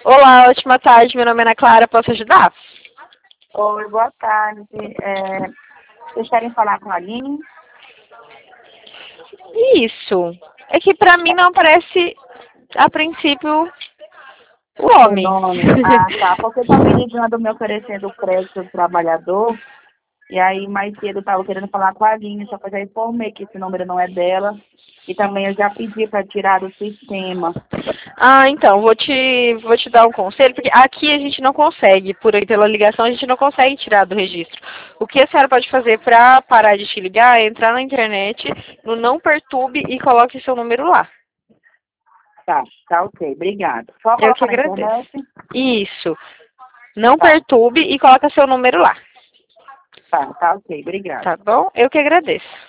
Olá, ótima tarde. Meu nome é Ana Clara. Posso ajudar? Oi, boa tarde. Vocês querem falar com a Aline? Isso. É que pra mim não aparece, a princípio, o O homem. nome? Ah, tá. Porque estão me ligando me oferecendo crédito do trabalhador. E aí, mais cedo, eu estava querendo falar com a Aline, só que eu já informei que esse número não é dela. E também eu já pedi para tirar do sistema. Então, vou te dar um conselho, porque aqui a gente não consegue, pela ligação, a gente não consegue tirar do registro. O que a senhora pode fazer para parar de te ligar é entrar na internet, no Não Perturbe e coloque seu número lá. Tá ok. Obrigada. Só Eu que colocar na agradeço. internet? Isso. Não Tá, perturbe e coloca seu número lá. tá ok. Obrigada. Tá bom? Eu que agradeço.